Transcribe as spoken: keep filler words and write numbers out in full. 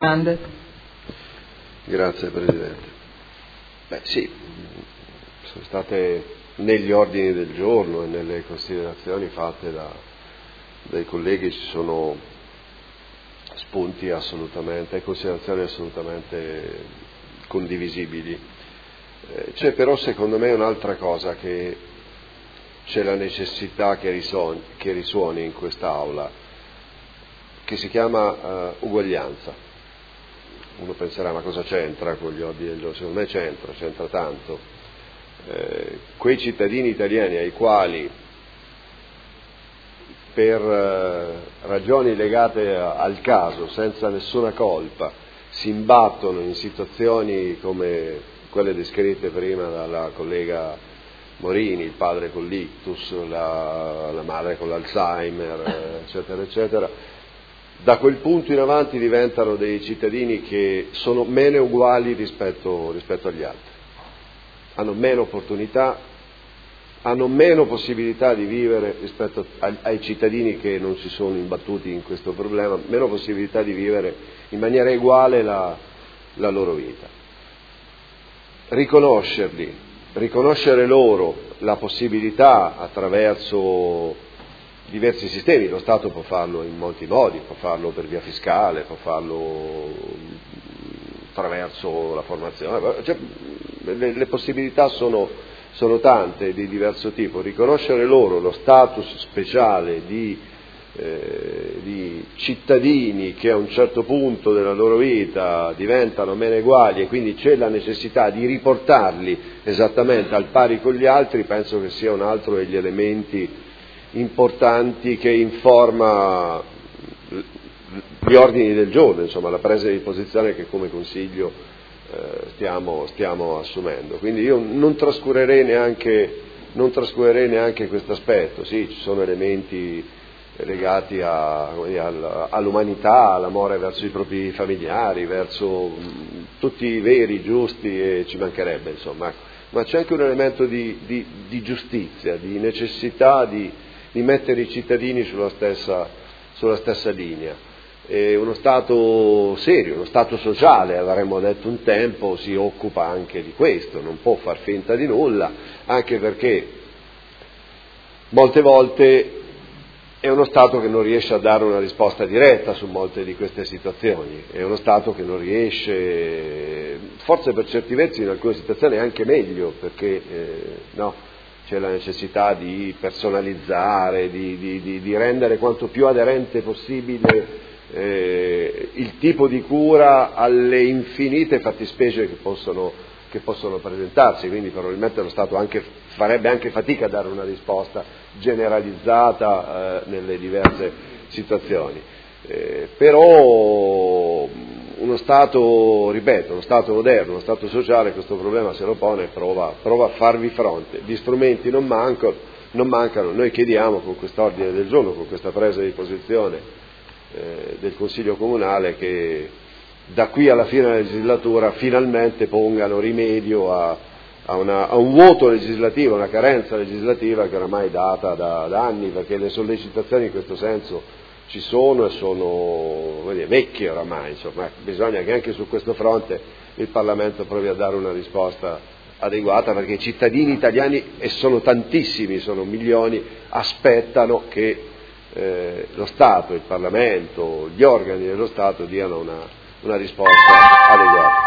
Grazie Presidente. Beh sì, sono state negli ordini del giorno e nelle considerazioni fatte da, dai colleghi ci sono spunti assolutamente, e considerazioni assolutamente condivisibili. Eh, c'è però secondo me un'altra cosa che c'è la necessità che risuoni, che risuoni in quest'Aula, che si chiama uh, uguaglianza. Uno penserà ma cosa c'entra con gli ordini del giorno? Secondo me c'entra, c'entra tanto. Eh, quei cittadini italiani ai quali per eh, ragioni legate a, al caso, senza nessuna colpa, si imbattono in situazioni come quelle descritte prima dalla collega Morini, il padre con l'ictus, la, la madre con l'Alzheimer, eccetera, eccetera, da quel punto in avanti diventano dei cittadini che sono meno uguali rispetto, rispetto agli altri, hanno meno opportunità, hanno meno possibilità di vivere rispetto ai, ai cittadini che non si sono imbattuti in questo problema, meno possibilità di vivere in maniera uguale la, la loro vita. Riconoscerli, riconoscere loro la possibilità attraverso diversi sistemi, lo Stato può farlo in molti modi, può farlo per via fiscale, può farlo attraverso la formazione, cioè, le, le possibilità sono, sono tante di diverso tipo. Riconoscere loro lo status speciale di, eh, di cittadini che a un certo punto della loro vita diventano meno uguali e quindi c'è la necessità di riportarli esattamente al pari con gli altri, penso che sia un altro degli elementi importanti che informa gli ordini del giorno, insomma la presa di posizione che come Consiglio eh, stiamo, stiamo assumendo. Quindi io non trascurerei neanche, non trascurerei neanche questo aspetto. Sì, ci sono elementi legati a, all'umanità, all'amore verso i propri familiari, verso mh, tutti i veri, giusti, e ci mancherebbe, insomma, ma c'è anche un elemento di, di, di giustizia, di necessità di di mettere i cittadini sulla stessa, sulla stessa linea. E uno Stato serio, uno Stato sociale, avremmo detto un tempo, si occupa anche di questo, non può far finta di nulla, anche perché molte volte è uno Stato che non riesce a dare una risposta diretta su molte di queste situazioni, è uno Stato che non riesce, forse per certi versi in alcune situazioni anche meglio, perché eh, no, c'è la necessità di personalizzare, di, di, di, di rendere quanto più aderente possibile eh, il tipo di cura alle infinite fattispecie che possono, che possono presentarsi, quindi probabilmente lo Stato anche, farebbe anche fatica a dare una risposta generalizzata eh, nelle diverse situazioni. Eh, però uno Stato, ripeto, uno Stato moderno, uno Stato sociale, questo problema se lo pone e prova, prova a farvi fronte. Gli strumenti non mancano, non mancano. Noi chiediamo con quest'ordine del giorno, con questa presa di posizione eh, del Consiglio Comunale, che da qui alla fine della legislatura finalmente pongano rimedio a, a, una, a un vuoto legislativo, una carenza legislativa che oramai è data da, da anni, perché le sollecitazioni in questo senso ci sono e sono dire, vecchie oramai, insomma, bisogna che anche su questo fronte il Parlamento provi a dare una risposta adeguata, perché i cittadini italiani, e sono tantissimi, sono milioni, aspettano che eh, lo Stato, il Parlamento, gli organi dello Stato diano una, una risposta adeguata.